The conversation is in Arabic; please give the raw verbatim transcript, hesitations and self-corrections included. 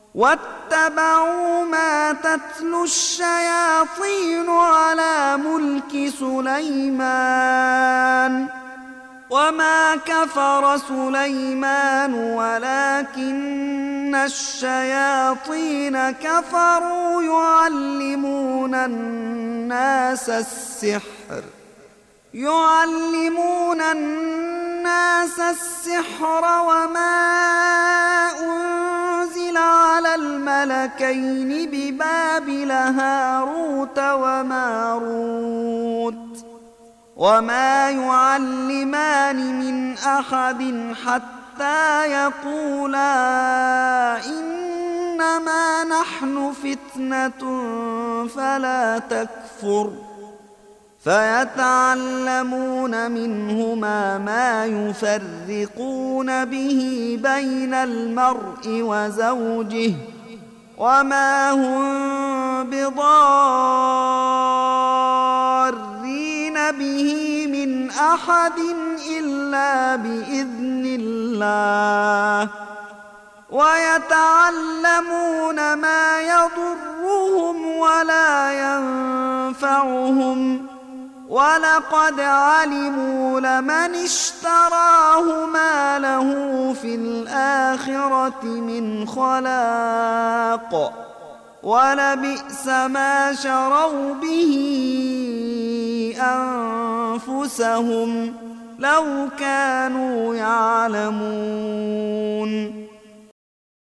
واتبعوا ما تتلو الشياطين على ملك سليمان وما كفر سليمان ولكن الشياطين كفروا يعلمون الناس السحر يعلمون الناس السحر وما أنزل على الملكين ببابل هاروت وماروت وما يعلمان من أحد حتى يقولا إنما نحن فتنة فلا تكفر فيتعلمون منهما ما يفرقون به بين المرء وزوجه وما هم بضارين به من أحد إلا بإذن الله ويتعلمون ما يضرهم ولا ينفعهم ولقد علموا لمن اشتراه ما له في الآخرة من خلاق ولبئس ما شروا به أنفسهم لو كانوا يعلمون